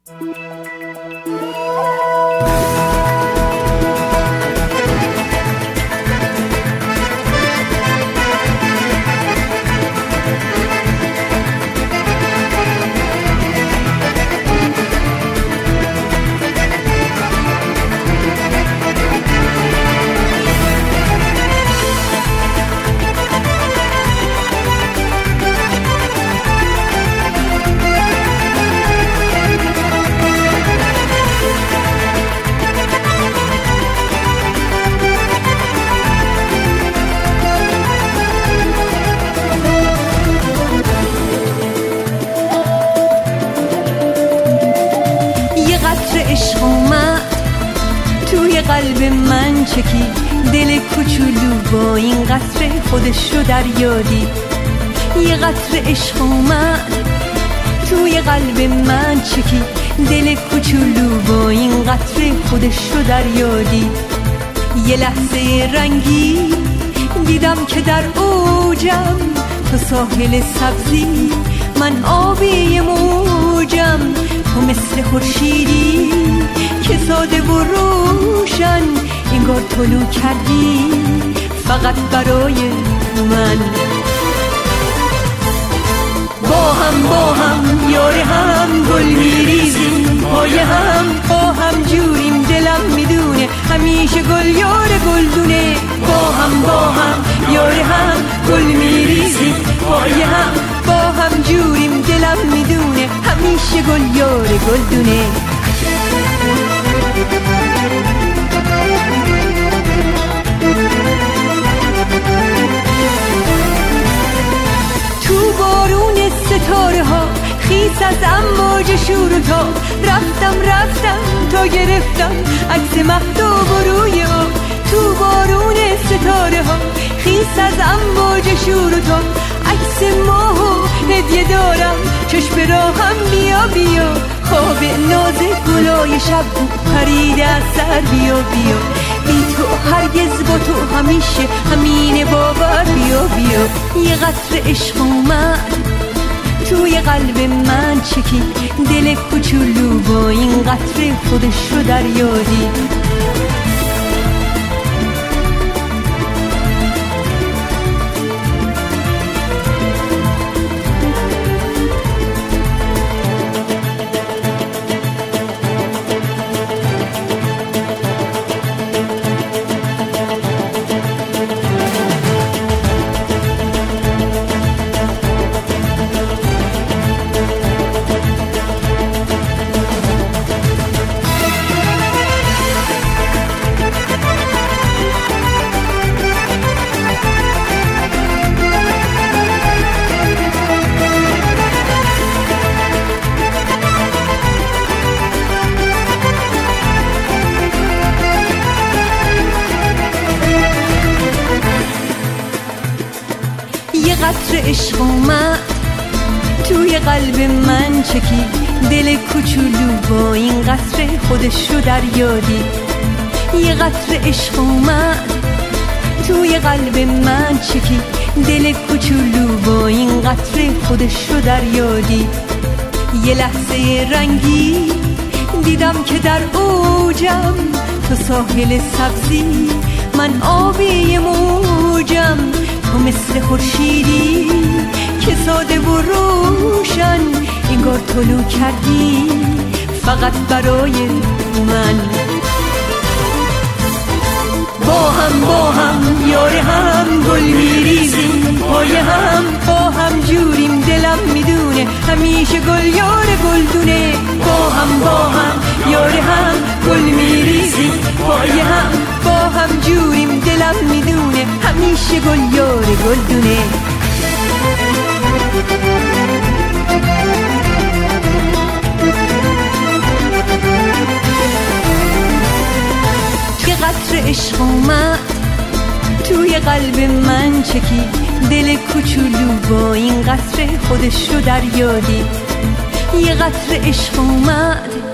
عشق اومد توی قلب من چکید، دل کوچولو با این قطره خودش رو دریا دید. یه قطره عشق اومد توی قلب من چکید، دل کوچولو با این قطره خودش رو دریا دید. یه لحظه رنگی دیدم که در اوجم تو ساحل سبزی، من آبی موجم، تو مثل خورشیدی که ساده و روشن انگار طلوع کردی فقط برای من. با هم یار هم گل میریزیم، پای هم با هم جوریم، دلم میدونه همیشه گل یار گلدونه. با هم یار هم گل میریزیم، پای هم با هم جوریم، دلم میدونه همیشه گل یار گلدونه. تو بارون ستاره ها خیس از امواج شور و تاب، رفتم تا گرفتم عکس مهتاب و روی آب. تو بارون ستاره ها خیس از امواج شور و تاب، عکس ماه و هدیه دارم چشم راهم بیا خواب ناز گلای شب پریده از سر بیا بی تو هرگز با تو همیشه همین باور بیا. یه قطره عشق اومد توی قلب من چکید، دل کوچولو با این قطره خودش رو دریا دید. قطره عشق اومد توی قلب من چکید، دل کوچولو با این قطره خودش رو دریا دید. یه قطره عشق اومد توی قلب من چکید، دل کوچولو با این قطره خودش رو دریا دید. یه لحظه رنگی دیدم که در اوجم تو ساحل سبزی، من آبی موجم، تو مثل خورشیدی که ساده و روشن انگار طلوع کردی فقط برای من. با هم یار هم گل میریزیم، پای هم با هم جوریم، دلم میدونه همیشه گل یار گلدونه. با هم یار هم گل میریزیم، پای هم با هم جوریم، دلم میدونه همیشه گل یار گلدونه. یه قطره عشق اومد توی قلب من چکید، دل کوچولو با این قطره خودش رو دریا دید. یه قطره عشق اومد